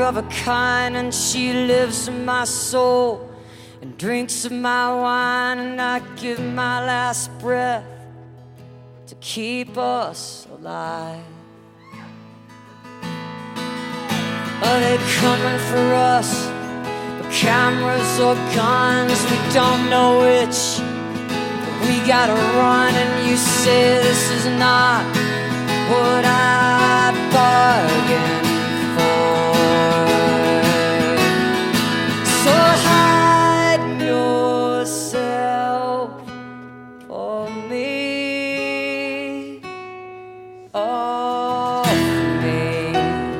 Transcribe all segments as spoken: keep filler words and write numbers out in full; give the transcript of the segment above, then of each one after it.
of a kind, and she lives in my soul and drinks of my wine, and I give my last breath to keep us alive. Are they coming for us? But cameras or guns, we don't know which. But we gotta run, and you say this is not what I bargained for. So hide yourself for me, oh, for me.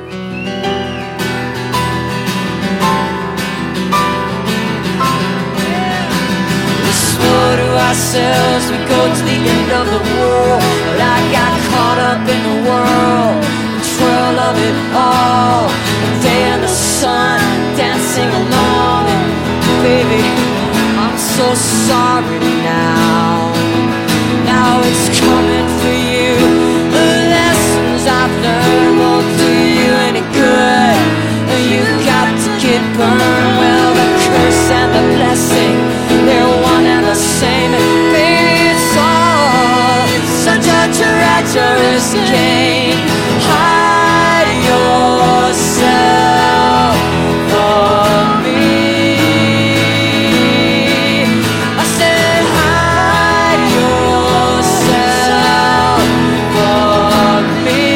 We swore to ourselves we go to the end of the world, but I got caught up in the world, control of it all. The day and the sun dancing along, and baby, I'm so sorry now. Now it's coming for you. The lessons I've learned won't do you any good. You got to get burned. Well, the curse and the blessing, they're one and the same. And baby, it's all such a treacherous game. Hide yourself for me. I said hide yourself for me,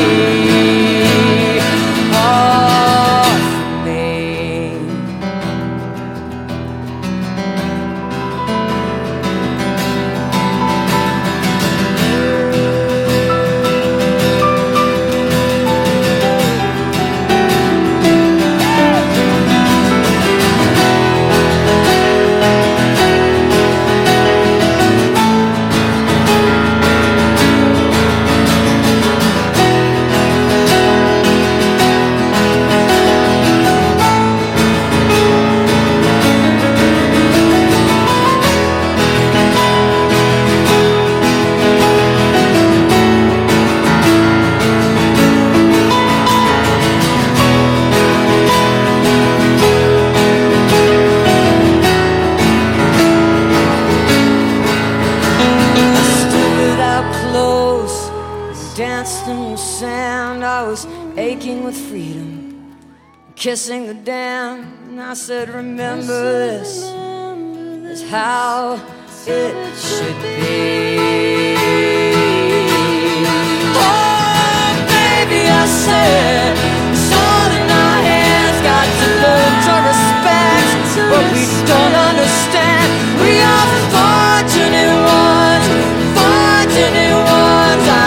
oh, for me. Danced in the sand, I was aching with freedom, kissing the damned, and I said, remember this is how it should be. Oh, baby, I said, it's all in our hands, got to learn to respect what we don't understand. We are fortunate ones, fortunate ones, I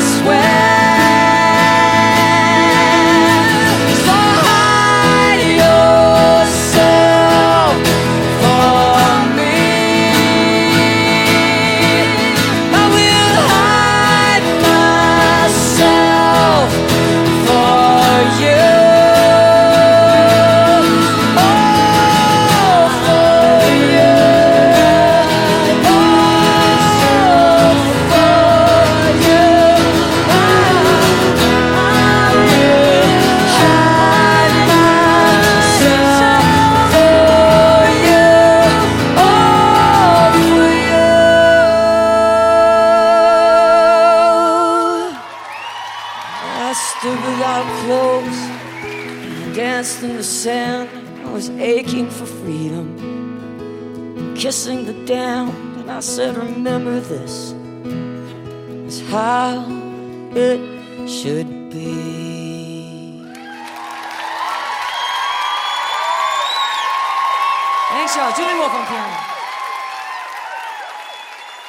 stood without clothes, danced in the sand. I was aching for freedom, kissing the damned, and I said, remember this is how it should be. Thanks, y'all. Julie Wolf on piano.